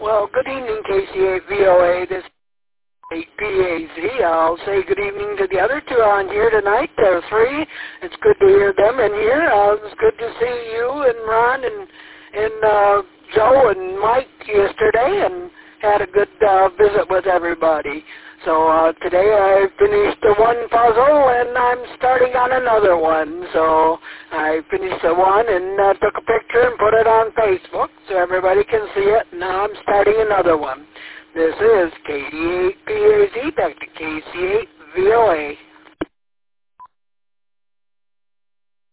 Well, good evening, KC8VOA. This is PAZ. I'll say good evening to the other two on here tonight. There are three. It's good to hear them in here. It's good to see you and Ron and Joe and Mike yesterday, and had a good visit with everybody. So today I finished the one puzzle, and I'm starting on another one. So I finished the one and took a picture and put it on Facebook so everybody can see it. Now I'm starting another one. This is KD8PAZ, back to KC8VOA.